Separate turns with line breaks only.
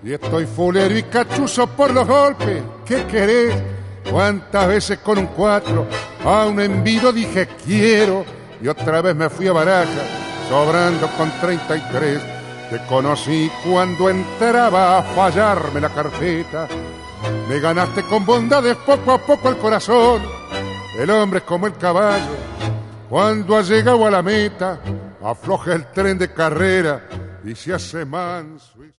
Y estoy fulero y cachuzo por los golpes. ¿Qué querés? ¿Cuántas veces con un 4 a un envido dije quiero? Y otra vez me fui a Baraja, sobrando con 33. Te conocí cuando entraba a fallarme la carpeta. Me ganaste con bondades poco a poco el corazón. El hombre es como el caballo, cuando ha llegado a la meta, afloja el tren de carrera y se hace manso.